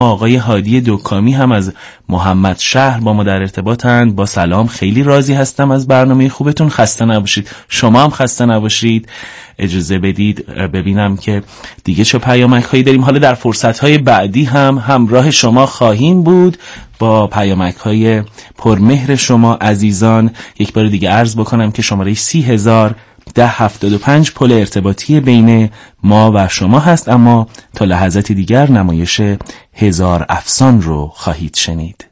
آقای هادی دکامی هم از محمد شهر با ما در ارتباطند. با سلام، خیلی راضی هستم از برنامه خوبتون. خسته نباشید. شما هم خسته نباشید. اجازه بدید ببینم که دیگه چه پیامک هایی داریم. حالا در فرصت های بعدی هم همراه شما خواهیم بود با پیامک های پرمهر شما عزیزان. یک بار دیگه عرض بکنم که شماره 301075 پل ارتباطی بین ما و شما هست، اما تا لحظاتی دیگر نمایش هزار افسان رو خواهید شنید.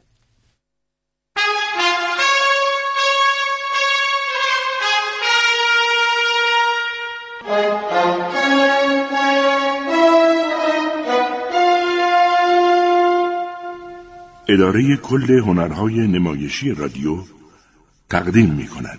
اداره کل هنرهای نمایشی رادیو تقدیم می کند.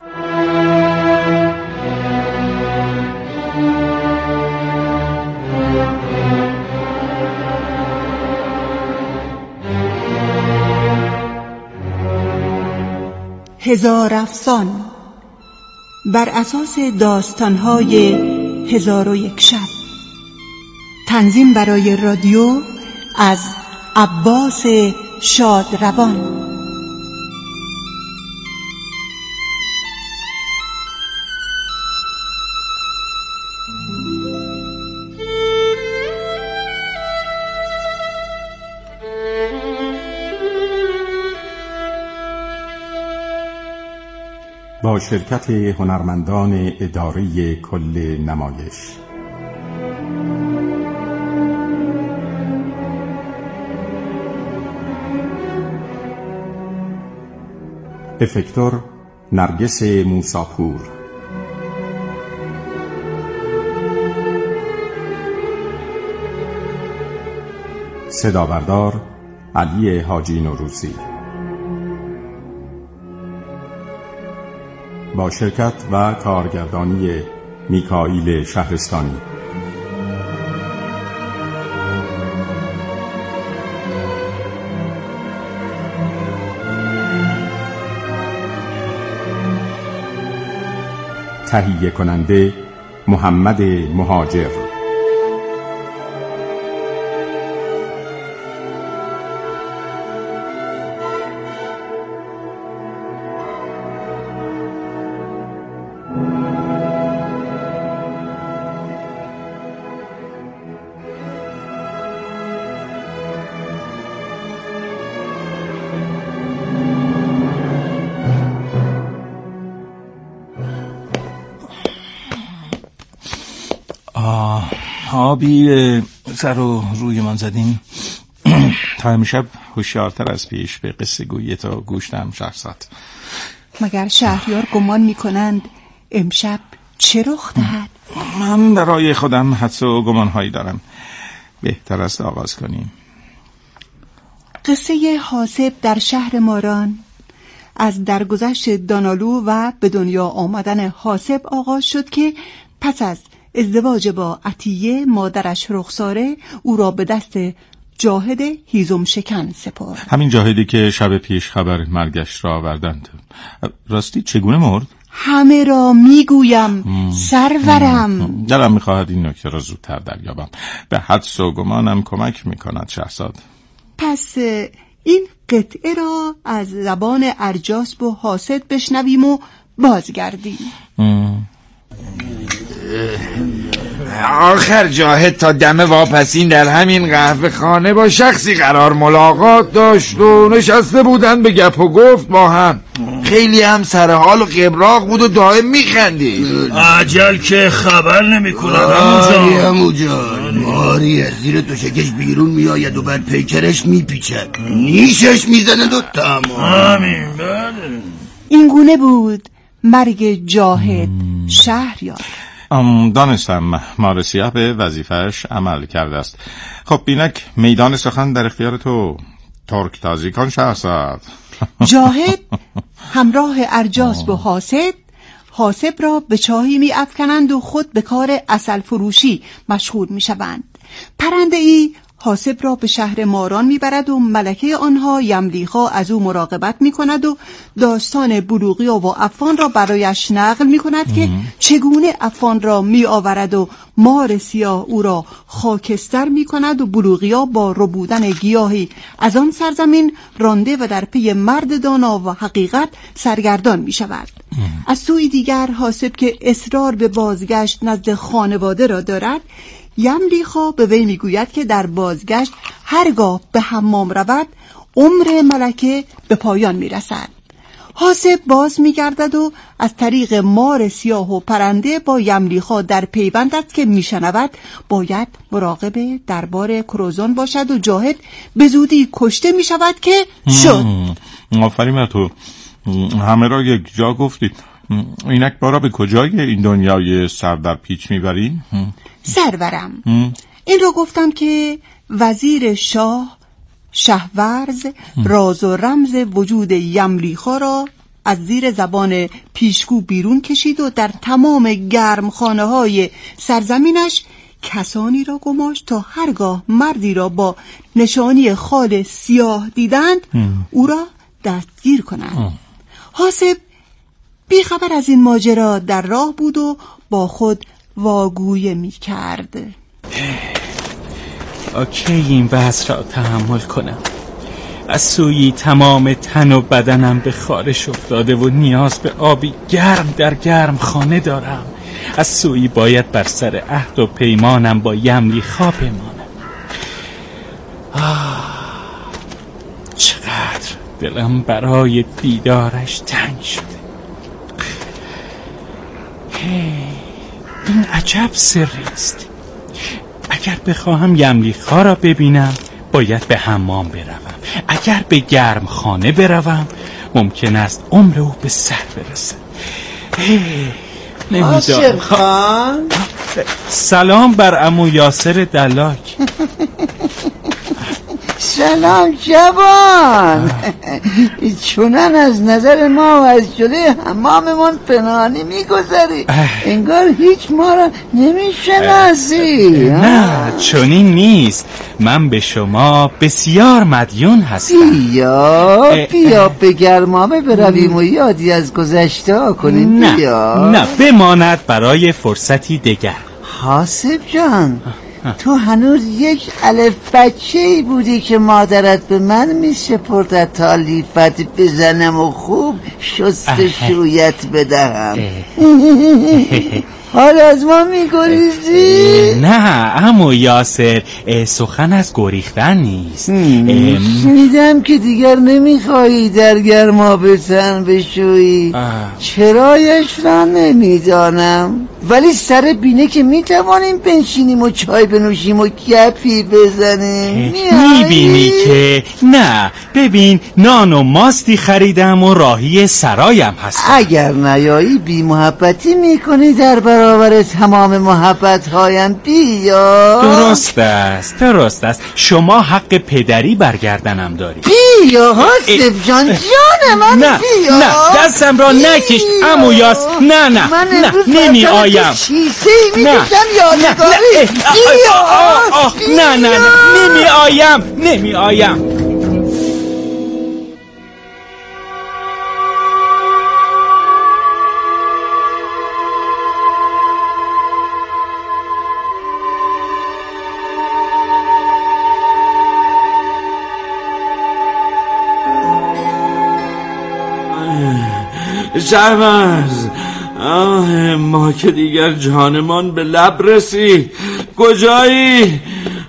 هزار افسان بر اساس داستان‌های 1001 شب. تنظیم برای رادیو از عباس شادروان. با شرکت هنرمندان اداره کل نمایش. افکتور نرگس موساپور، صدابردار علی حاجی نوروزی، با شرکت و کارگردانی میکائیل شهرستانی. تهیه کننده محمد مهاجر. آبی سر و روی من زدیم تا امشب هوشیارتر از پیش به قصه گویی تا گوشتم شهرزاد. مگر شهریار گمان می‌کنند امشب چه رخ دهد؟ من برای خودم حدس و گمانهایی دارم. بهتر است آغاز کنیم. قصه حاسب در شهر ماران از درگذشت دانالو و به دنیا آمدن حاسب آغاز شد که پس از ازدواج با عطیه مادرش رخساره او را به دست جاهد هیزم شکن سپرد. همین جاهدی که شب پیش خبر مرگش را آوردند. راستی چگونه مرد؟ همه را میگویم سرورم. دلم میخواهد این نکته را زودتر دریابم. به حدس و گمانم کمک میکند شهرزاد. پس این قطعه را از زبان ارجاسب و حاسد بشنویم و بازگردیم. آخر جاهد تا دم واپسین در همین قهوه خانه با شخصی قرار ملاقات داشت و نشسته بودن به گپ و گفت با هم. خیلی هم سر حال و قبراق بود و دائم میخندید. عجل که خبر نمیکنن عمو جان. ماری زیر دوشکش بیرون میآید و بعد پیکرش میپیچد، نیشش میزند و تمام. همین بله. این گونه بود مرگ جاهد شهریار. دانستم مارسیه به وظیفهش عمل کرده است. خب بینک میدان سخن در اختیار تو. ترک تازی کن شهرزاد. جاهد همراه ارجاسب و حاسب را به چاهی می افکنند و خود به کار عسل فروشی مشغول می شوند. پرنده ای حاسب را به شهر ماران میبرد و ملکه آنها یملیخا از او مراقبت میکند و داستان بلوغیا و عفان را برایش نقل میکند که چگونه عفان را میآورد و مار سیاه او را خاکستر میکند و بلوغیا با ربودن گیاهی از آن سرزمین رانده و در پی مرد دانا و حقیقت سرگردان میشود. از سوی دیگر حاسب که اصرار به بازگشت نزد خانواده را دارد، یملیخا به وی میگوید که در بازگشت هرگاه به حمام رود عمر ملکه به پایان میرسد. حاسب باز میگردد و از طریق مار سیاه و پرنده با یملیخا در پیوند است که میشنود باید مراقب دربار کروزون باشد و جاهد به زودی کشته میشود که شد. آفرین بر تو، همه را یک جا گفتید. اینک بارا به کجای این دنیای سر در پیچ میبرین؟ سرورم، این رو گفتم که وزیر شاه شهورز راز و رمز وجود یملیخا را از زیر زبان پیشگو بیرون کشید و در تمام گرمخانه های سرزمینش کسانی را گماشت تا هرگاه مردی را با نشانی خال سیاه دیدند او را دستگیر کنند. حاسب بیخبر از این ماجرا در راه بود و با خود واگویه می کرد. کی این وضع را تحمل کنم؟ از سوی تمام تن و بدنم به خارش افتاده و نیاز به آبی گرم در گرم خانه دارم. از سوی باید بر سر عهد و پیمانم با یملیخا بمانم. چقدر دلم برای دیدارش تنگ شده. این عجب سری است. اگر بخواهم یملیخا را ببینم باید به حمام بروم. اگر به گرم خانه بروم ممکن است عمر او به سر برسد. حاسب خان، سلام بر عمو یاسر دلاک. سلام جوان. چونن از نظر ما و از جلوی حماممون پنهانی میگذری، انگار هیچ ما را نمیشناسی. نه چنین نیست، من به شما بسیار مدیون هستم. بیا به گرمامه برویم و یادی از گذشته کنیم. نه بماند برای فرصتی دیگر. حاسب جان، تو هنوز یک الف بچه‌ای بودی که مادرت به من میسپرد تا لیفت بزنم و خوب شستشویت بدهم. حال از ما میگریزی؟ نه عمو یاسر، سخن از گریختن نیست. شنیدم که دیگر نمیخوایی در گرما به تن بشویی. چرایش را نمیدانم، ولی سر بینه که میتوانیم بنشینیم و چای بنوشیم و گپی بزنیم. میبینی که نه، ببین نان و ماستی خریدم و راهی سرایم هستم. اگر نیایی بی محبتی میکنی در برابر تمام محبت هایم. بیا. درست است شما حق پدری برگردنم داری. بیا حاسب جان، جان من. نه بیا. نه دستم را نکش عمو یاس. نه نمی آیم. نمی آیم. شهباز، ما که دیگر جانمان به لب رسید. کجایی؟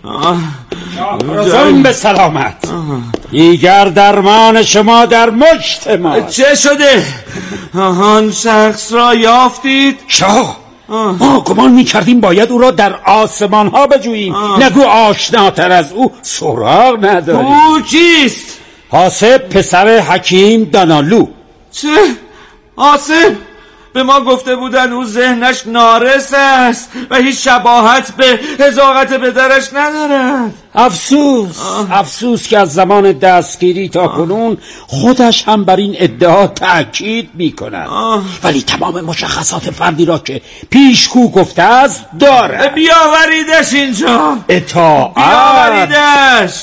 کروزون به سلامت. دیگر درمان شما در مشت ما. چه شده؟ آن شخص را یافتید؟ شاه، ما گمان می‌کردیم باید او را در آسمان ها بجوییم. نگو آشناتر از او سراغ نداریم. او چیست؟ حاسب پسر حکیم دانالو. چه؟ حاسب؟ به ما گفته بودن او ذهنش نارس است و هیچ شباهت به حذاقت پدرش ندارد. افسوس که از زمان دستگیری تا کنون خودش هم بر این ادعا تأکید می‌کند. ولی تمام مشخصات فردی را که پیشگو گفته است دارد. بیاوریدش اینجا. اطاعت. بیاوریدش.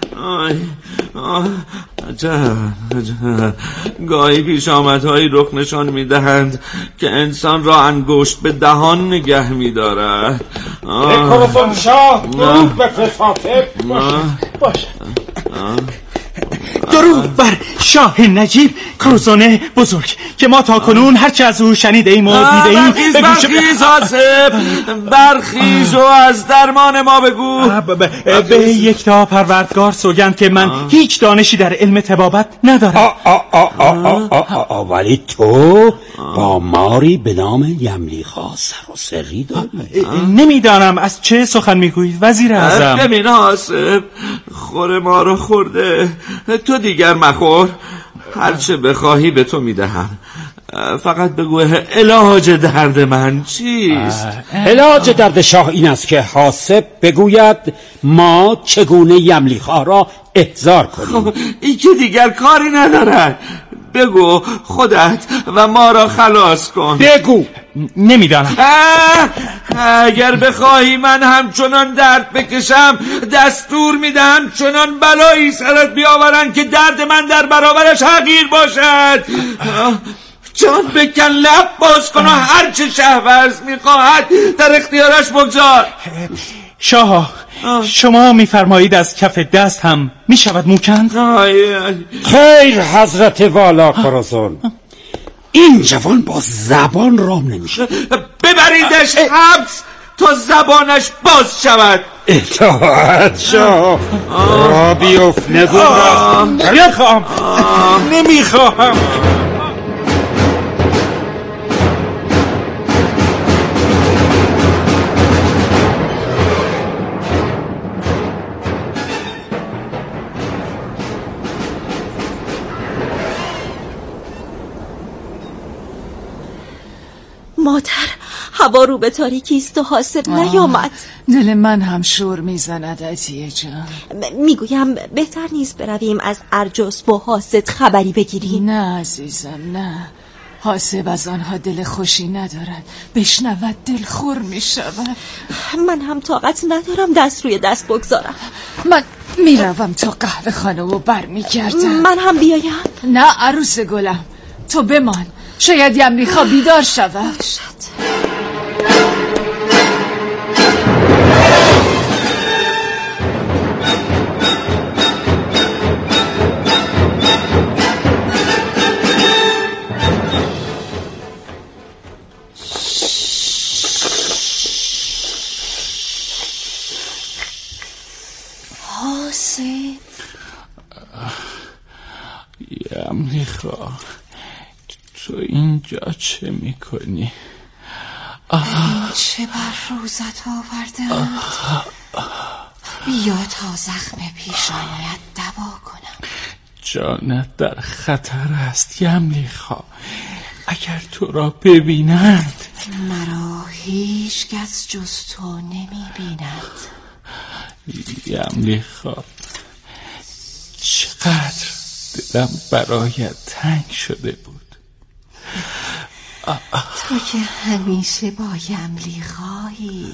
عجب گاهی پیش آمدهایی رخ نشان میدهند که انسان را انگشت به دهان نگه می‌دارد. بکرزم شاه درود به فاطمه باشه. درود بر شاه نجیب کرزونه بزرگ که ما تا کنون هرچه از او شنیده ایم و دیده ایم. برخیز حاسب، برخیز و از درمان ما بگو. به یک تا پروردگار سوگند که من هیچ دانشی در علم طبابت ندارم. ولی تو با ماری به نام یملیخا سر و سری داری. نمیدانم از چه سخن میگویید وزیر اعظم. ببین حاسب، خور ما رو خورده، تو دیگر مخور. هرچه بخواهی به تو میدهم، فقط بگو علاج درد من چیست؟ علاج درد شاه این است که حاسب بگوید ما چگونه یملیخا را احضار کنیم. خب این که دیگر کاری ندارد. بگو خودت و ما را خلاص کن. بگو. نمیدانم. اگر بخواهی من همچنان درد بکشم، دستور میدم چنان بلایی سرت بیاورن که درد من در برابرش حقیر باشد. جان بکن، لب باز کن و هرچه شهوارز میخواهد در اختیارش بگذار. شاه، شما میفرمایید از کف دست هم میشود موکند؟ خیر حضرت والا کرزون، این جوان با زبان رام نمیشه. ببریدش حبس تا زبانش باز شود. اطاعت شاه. را بیفت نگو. نمیخواهم. مادر، هوا رو به تاریکی است و حاسب نیامد. دل من هم شور میزند عطیه جان. میگویم بهتر نیست برویم از ارجاس و حاسد خبری بگیریم. نه عزیزم نه، حاسب از آنها دل خوشی ندارد، بشنود دل خور میشود. من هم طاقت ندارم دست روی دست بگذارم. من میروم تا قهوه خانه و بر میگردم. من هم بیایم؟ نه عروس گلم، تو بمان، شاید یملیخا بیدار شود. حاسب، یملیخا تو اینجا چه میکنی؟ چه بر روزت آوردند؟ بیا تا زخم پیشانیت دوا کنم. جانت در خطر است یملیخا. اگر تو را ببینند. مرا هیچ کس جز تو نمی بیند. یملیخا، چقدر دلم برایت تنگ شده بود. تو که همیشه با یملیخایی.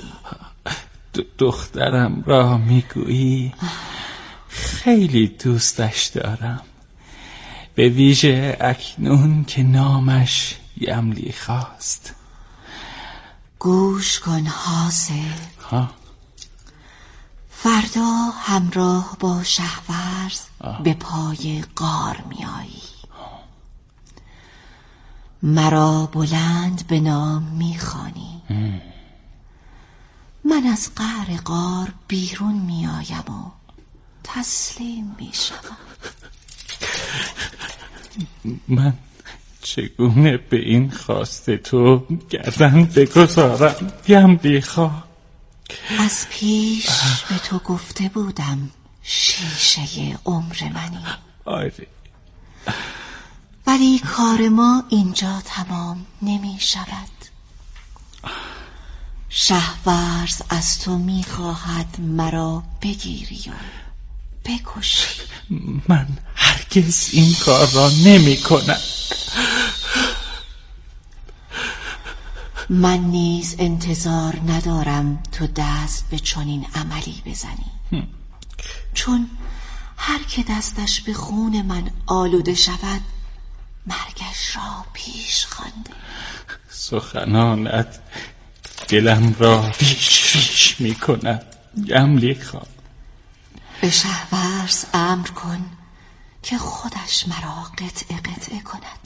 دخترم را میگویی؟ خیلی دوستش دارم، به ویژه اکنون که نامش یملیخاست. گوش کن حاسب، فردا همراه با شهورز به پای غار میایی. مرا بلند به نام میخوانی. من از قعر غار بیرون میایم و تسلیم میشم. من چگونه به این خواست تو گردن بگذارم یملیخا؟ از پیش به تو گفته بودم شیشه عمر منی. آره. ولی کار ما اینجا تمام نمی شود. شهورز از تو می خواهد مرا بگیری و بکشی. من هرگز این کار را نمی کنم. من نیز انتظار ندارم تو دست به چنین عملی بزنی، چون هر که دستش به خون من آلوده شود مرگش را پیش خوانده. سخنانت دلم را ریش می کند. یملیخا، به شهورز امر کن که خودش مرا قطعه قطعه کند.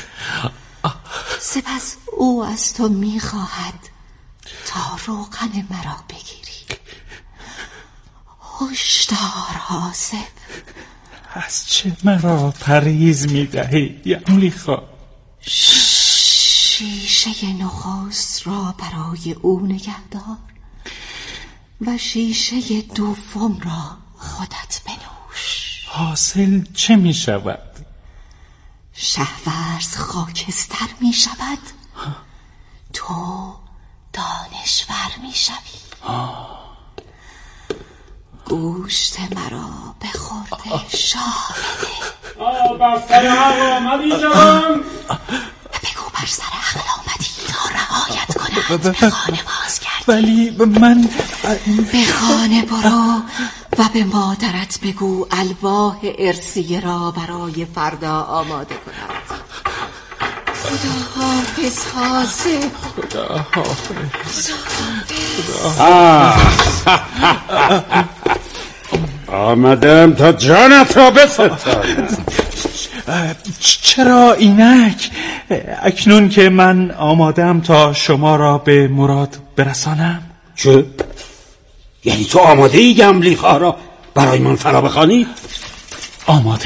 سپس او از تو می خواهد تا روغن مرا بگیری. هشدار حاسب، از چه مرا پریز می دهی یملیخا؟ شیشه نخست را برای او نگهدار و شیشه دوم را خودت بنوش. حاصل چه می شود؟ شهورز خاکستر می شود، تو دانشور می شوی. گوشت مرا به خورده شاه بده. بر سر عقل آمدی جان؟ بگو بر سر عقل آمدی تا رعایت کند به خانه باز گردی. ولی من به خانه برو و به مادرت بگو الواح ارثیه را برای فردا آماده کند. خدا حافظ حاسب. خدا حافظ. آمدم تا جانت را بستانم. چرا اینک؟ اکنون که من آمادم تا شما را به مراد برسانم. چه؟ یعنی تو آماده ای یملیخا را برای من فرا بخوانی؟ آمادم.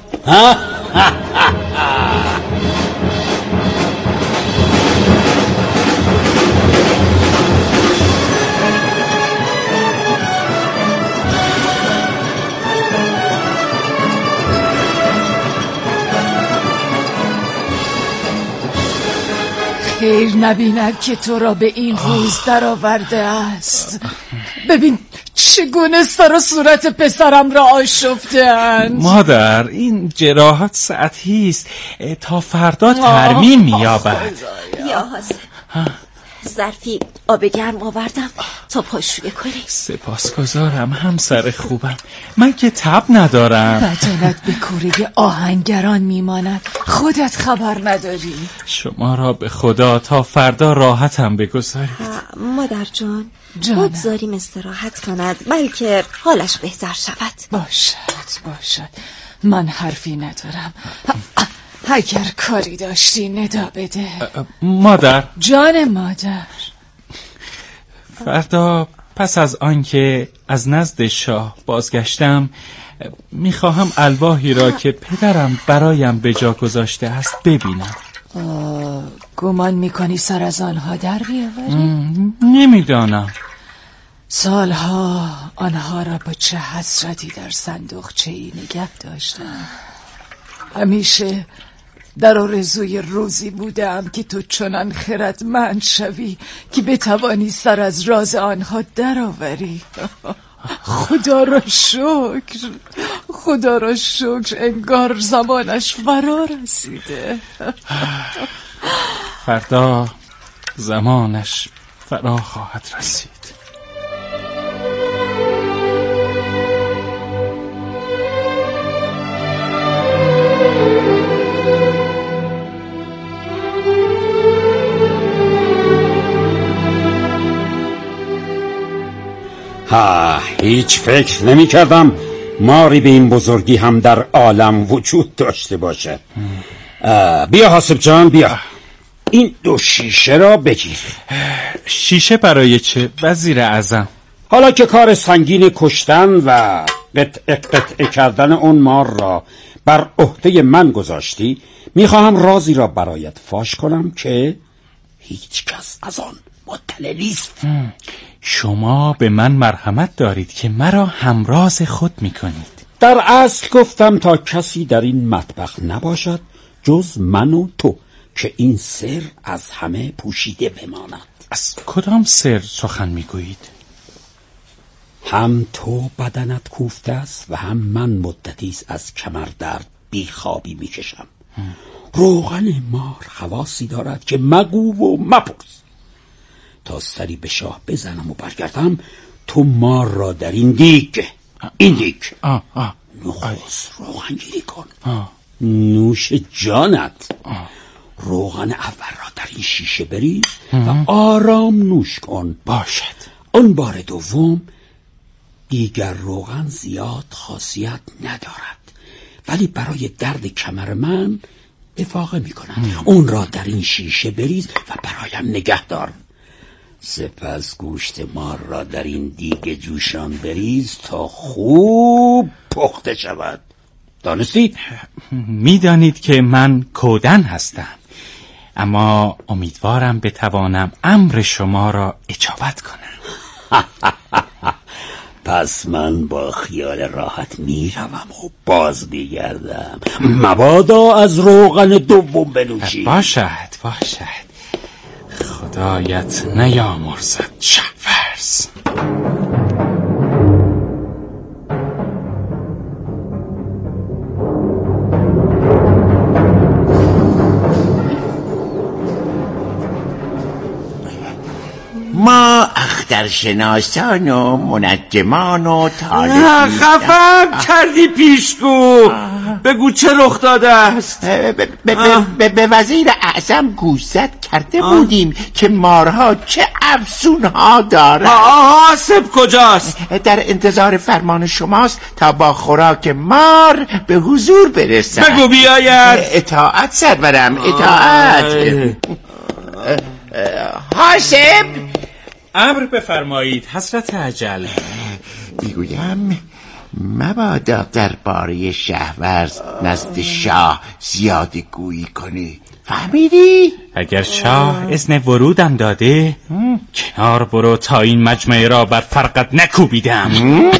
خیر نبیند که تو را به این روز در آورده است. ببین چگونه سر و صورت پسرم را آشفته‌اند. مادر، این جراحات سطحی است، تا فردا ترمیم می‌یابد. یا حسن، ظرفی آب گرم آوردم تا پاشویه کنی. سپاسگزارم همسر خوبم، من که تب ندارم. بدنت به کوره آهنگران میماند، خودت خبر نداری. شما را به خدا تا فردا راحتم بگذارید. مادر جان، بگذاریم استراحت کند بلکه حالش بهتر شود. باشد من حرفی ندارم. اگر کاری داشتی ندا بده. مادر جان مادر، فردا پس از آنکه از نزد شاه بازگشتم میخواهم الواحی را که پدرم برایم به جا گذاشته است ببینم. گمان میکنی سر از آنها در بیاوری؟ نمیدانم. سالها آنها را با چه حسرتی در صندوقچه‌ای نگه داشتم. همیشه در آرزوی روزی بودم که تو چنان خردمند شوی که بتوانی سر از راز آنها درآوری. خدا را شکر انگار زمانش فرا رسیده. فردا زمانش فرا خواهد رسید. هیچ فکر نمی کردم ماری به این بزرگی هم در عالم وجود داشته باشه. بیا حاسب جان، بیا این 2 شیشه را بگیر. شیشه برای چه وزیر اعظم؟ حالا که کار سنگین کشتن و قطعه کردن اون مار را بر عهده من گذاشتی، میخواهم رازی را برایت فاش کنم که هیچ کس از آن مطلع نیست. شما به من مرحمت دارید که مرا همراز خود میکنید. در اصل گفتم تا کسی در این مطبخ نباشد جز من و تو که این سر از همه پوشیده بماند. از کدام سر سخن میگویید؟ هم تو بدنت کوفته است و هم من مدتیست از کمردرد بیخوابی میکشم. روغن مار خواصی دارد که مگو و مپرس. تا سری به شاه بزنم و برگردم تو مار را در این دیگ، این دیگ نخست روغن گیری کن. نوش جانت. روغن اول را در این شیشه بریز و آرام نوش کن. باشد. اون بار دوم دیگر روغن زیاد خاصیت ندارد، ولی برای درد کمر من افاقه می کند. اون را در این شیشه بریز و برایم نگه دار. سپس گوشت مار را در این دیگ جوشان بریز تا خوب پخته شود. دانستی؟ میدانید که من کودن هستم، اما امیدوارم بتوانم امر شما را اجابت کنم. پس من با خیال راحت میروم و باز میگردم، مبادا از روغن دوم بنوشی. باشد خدایت نیامرزد شهپرز. ما اخترشناسان و منجمان و خفم کردی پیشگو. بگو چه رخ داده است؟ به وزیر اعظم گوشزد کرده بودیم که مارها چه افسونها دارند. حاسب کجاست؟ در انتظار فرمان شماست تا با خوراک مار به حضور برسد. بگو بیاید. اطاعت سرورم، اطاعت. حاسب امر بفرمایید حضرت اجل. میگویم مبادا درباره شهورز نزد شاه زیاده گویی کنی، فهمیدی؟ اگر شاه اذن ورودم داده کنار برو تا این مجمع را بر فرقت نکوبیدم.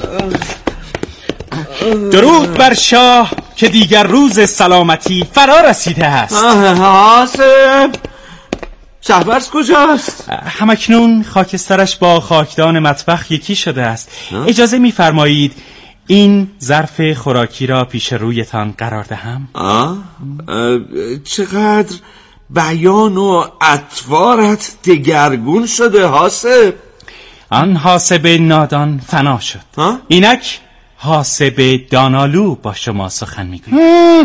درود بر شاه که دیگر روز سلامتی فرا رسیده است. حاسب شهپرز کجاست؟ همکنون خاکسترش با خاکدان مطبخ یکی شده است. اجازه می‌فرمایید این ظرف خوراکی را پیش رویتان قرار دهم؟ چقدر بیان و اطوارت دگرگون شده حاسب. آن حاسب نادان فنا شد. اینک حاسب دانالو با شما سخن میگوید.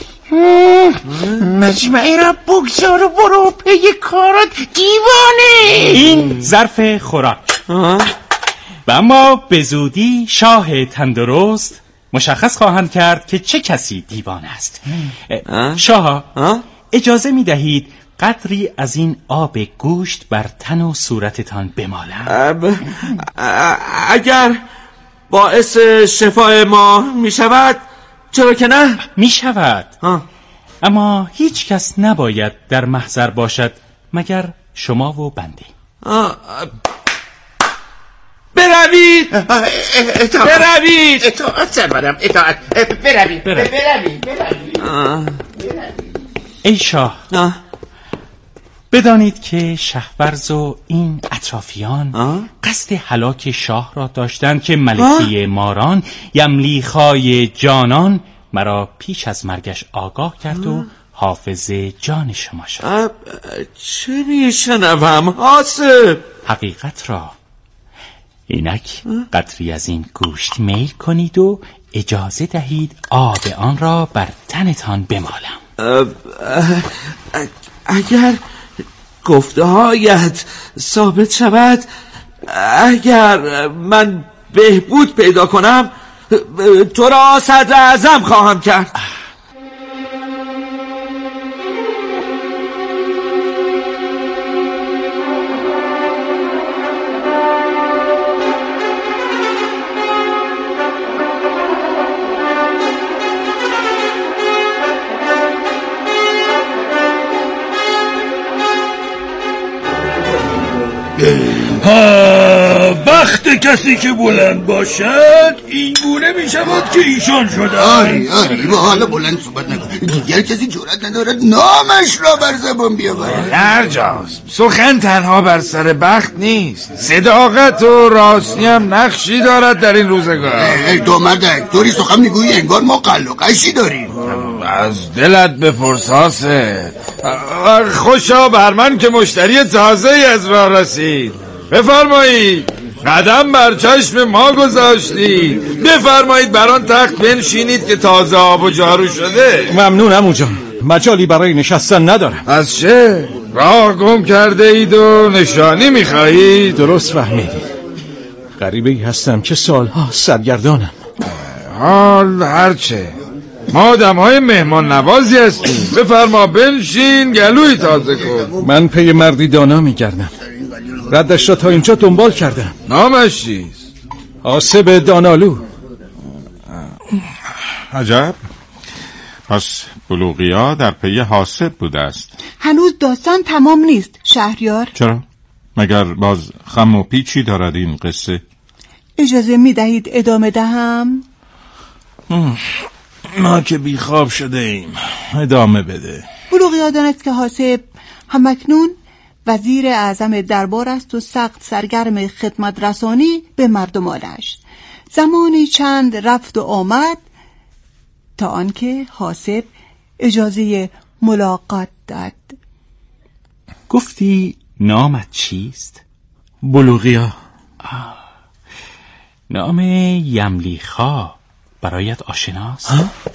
مجمعی را بگذار و برو پی کارت دیوانه. این ظرف خوراک و اما به زودی شاه تندرست مشخص خواهند کرد که چه کسی دیوانه است. شاه اجازه می دهید قدری از این آب گوشت بر تن و صورتتان بمالم؟ اگر باعث شفای ما می شود چرا که نه؟ می شود، اما هیچ کس نباید در محضر باشد مگر شما و بنده. بروید. اطاعت سرورم، اطاعت. بروید. ای شاه، بدانید که شهپرز و این اطرافیان قصد هلاک شاه را داشتند که ملکه ماران یملیخای جانان مرا پیش از مرگش آگاه کرد و حافظ جان شما شد. چه میشنوم حاسب؟ حقیقت را. اینک قطری از این گوشت میل کنید و اجازه دهید آب آن را بر تنتان بمالم. اگر گفته هایت ثابت شود، اگر من بهبود پیدا کنم تو را صدر اعظم خواهم کرد. بخت کسی که بلند باشد این گونه نمیشود که ایشان شده. آری با حالا بلند صحبت نکن. دیگر کسی جرأت ندارد نامش را بر زبان بیاورد. درجاست سخن تنها بر سر بخت نیست، صداقت و راستی هم نقشی دارد در این روزگار. تو مردک طوری سخن میگویی انگار ما قل و قشی داریم. از دلت بپرس حاسد. خوشا بر من که مشتری تازه از راه رسید. بفرمایید قدم بر چشم ما گذاشتید، بفرمایید بر آن تخت بنشینید که تازه آب و جارو شده. ممنون عمو جان، مجالی برای نشستن ندارم. از چه؟ راه گم کرده اید و نشانی میخواهید؟ درست فهمیدید، غریبه‌ای هستم که سالها سرگردانم. حال هرچه، ما آدم‌های مهمان نوازی هستیم. بفرما بنشین گلوی تازه کن. من پی مردی دانا میگردم، ردش را تا اینجا دنبال کردم. نامش چیست؟ حاسب دانالو. عجب، پس بلوغیا در پی حاسب بوده است. هنوز داستان تمام نیست شهریار. چرا؟ مگر باز خم و پیچی دارد این قصه؟ اجازه می دهید ادامه دهم؟ ما که بیخواب شده ایم، ادامه بده. بلوغیا دانست که حاسب همکنون وزیر اعظم دربار است و سخت سرگرم خدمت رسانی به مردمانش. زمانی چند رفت و آمد تا آنکه حاسب اجازه ملاقات داد. گفتی نامت چیست؟ بلوغیا. نام یملیخا برایت آشناست؟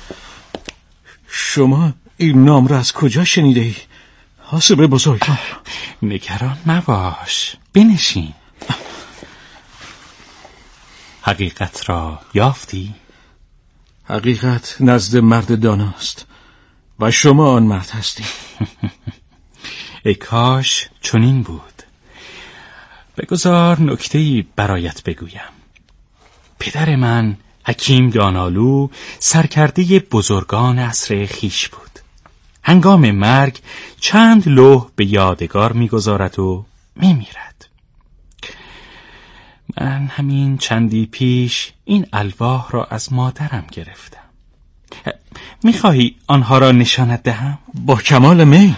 شما این نام را از کجا شنیده ای؟ حاسب بزرگوار. نگران نباش، بنشین. حقیقت را یافتی؟ حقیقت نزد مرد داناست و شما آن مرد هستی. ای کاش چنین بود. بگذار نکته‌ای برایت بگویم. پدر من حکیم دانالو سرکرده بزرگان عصر خیش بود. هنگام مرگ چند لوح به یادگار می‌گذارد و می‌میرد. من همین چندی پیش این الواح را از مادرم گرفتم. می‌خواهی آنها را نشانت دهم؟ با کمال میل.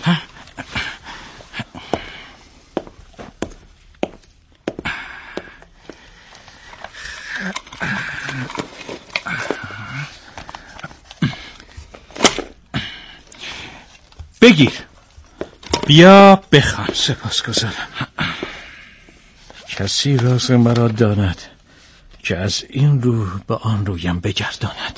بگیر، بیا بخوان. سپاسگزارم. کسی راز مرا داند که از این رو به آن رویم بگرداند.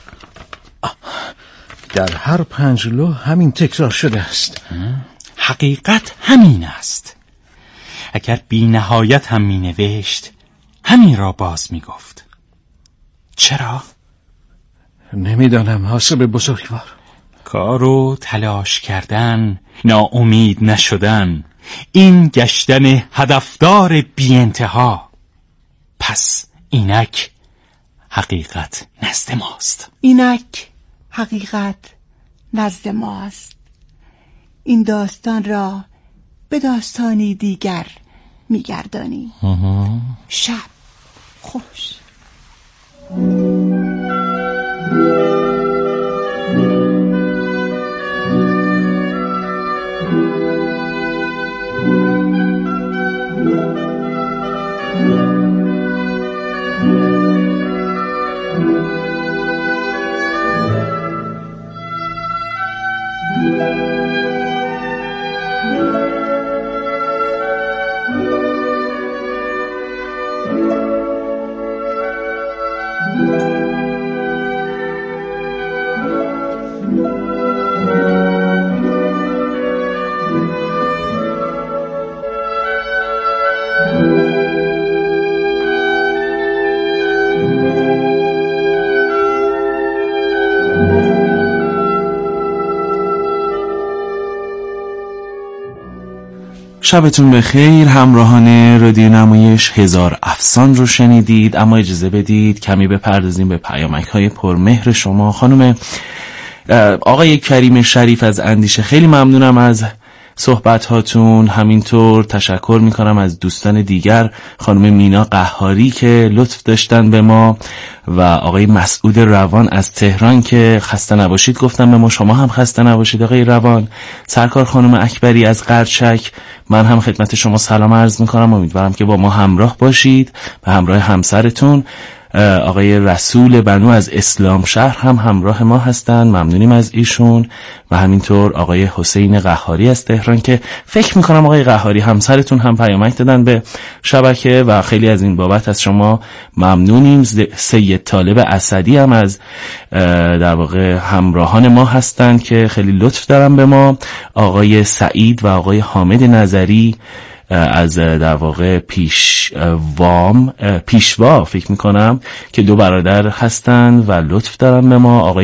در هر 5 لوح همین تکرار شده است. حقیقت همین است. اگر بی نهایت هم می نوشت همین را باز می گفت. چرا؟ نمیدانم حاسب بزرگوار. کار و تلاش کردن، ناامید نشدن، این گشتن هدفدار بی انتها. پس اینک حقیقت نزد ماست. اینک حقیقت نزد ماست. این داستان را به داستانی دیگر میگردانی. شب خوش. شبتون بخیر. همراهان رادیو نمایش هزار افسان رو شنیدید، اما اجازه بدید کمی بپردازیم به پیامک‌های پرمهر شما. خانم آقای کریم شریف از اندیشه، خیلی ممنونم از صحبت هاتون. همینطور تشکر میکنم از دوستان دیگر، خانم مینا قهاری که لطف داشتن به ما و آقای مسعود روان از تهران که خسته نباشید گفتن به ما. شما هم خسته نباشید آقای روان. سرکار خانم اکبری از قرچک، من هم خدمت شما سلام عرض میکنم. امیدوارم که با ما همراه باشید، به همراه همسرتون. آقای رسول بنو از اسلام شهر هم همراه ما هستن، ممنونیم از ایشون. و همینطور آقای حسین قهاری از تهران که فکر میکنم آقای قهاری همسرتون هم پیامک دادن به شبکه و خیلی از این بابت از شما ممنونیم. سید طالب اسدی هم از در واقع همراهان ما هستن که خیلی لطف دارن به ما. آقای سعید و آقای حامد نظری از در واقع پیشوا فکر میکنم که دو برادر هستن و لطف دارن به ما. آقای